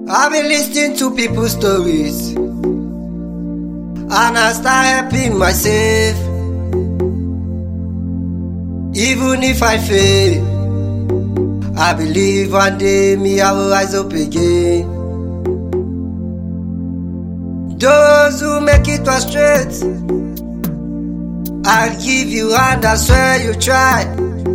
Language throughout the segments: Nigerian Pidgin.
I've been listening to people's stories, and I start helping myself. Even if I fail, I believe one day me I will rise up again. Those who make it was straight, I'll give you hand, I swear you try.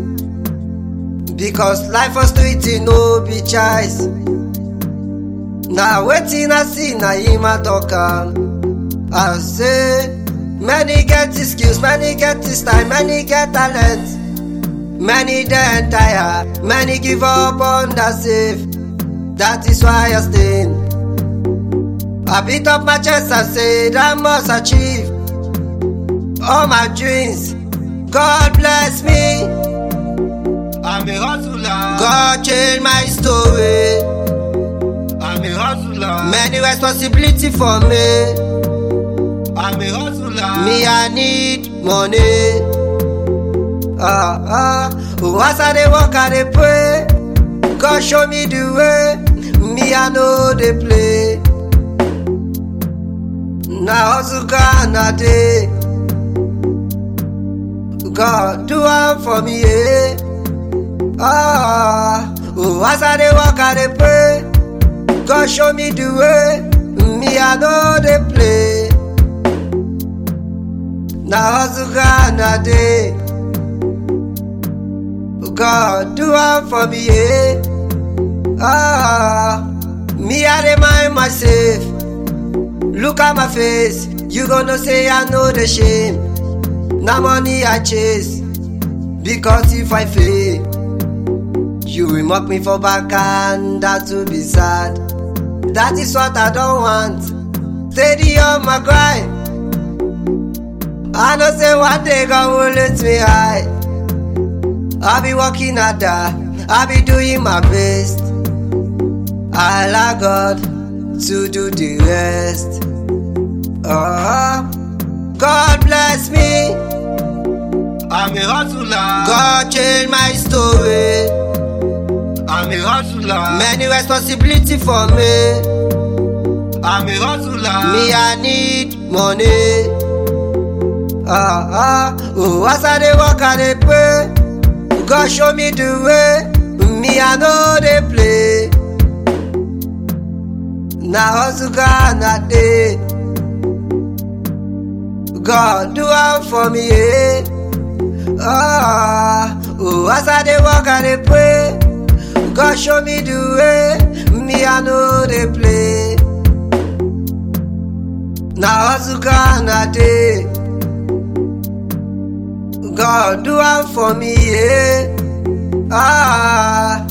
Because life was street no be choice. Now waiting I see na him a talk am. I say many get the skills, many get the style, many get talent. Many then tire, many give up on the safe. That is why I stay. I beat up my chest and said I must achieve all my dreams. God bless me, I'm a hustler. God changed my story, I'm a hustler. Many responsibility for me, I'm a hustler. Me I need money. As I dey walk I dey pray, God show me the way. Me I know dey play. Now hustle Ghana day, God do am for me, yeah. As I dey walk I dey pray, God show me the way. Me I know dey play. Now hustle Ghana day, God do am for me, yeah. Me I remind myself, look at my face, you gonna say I know the shame. Now money I chase, because if I fail, you will mock me for back and that will be sad. That is what I don't want. Steady on my grind, I know say one day God will let me high. I be working harder, I be doing my best. I allow God to do the rest. God bless me, I'm a hustler. God changed my story, I'm a hustler. Many responsibility for me, I'm a hustler. Me I need money. As I dey walk I dey pray, God show me the way. Me I know they play. Now hustle Ghana day, God do am for me, yeah. As I dey walk I dey pray, God show me the way. Me I know they play. Now hustle Ghana day, God do am for me, yeah.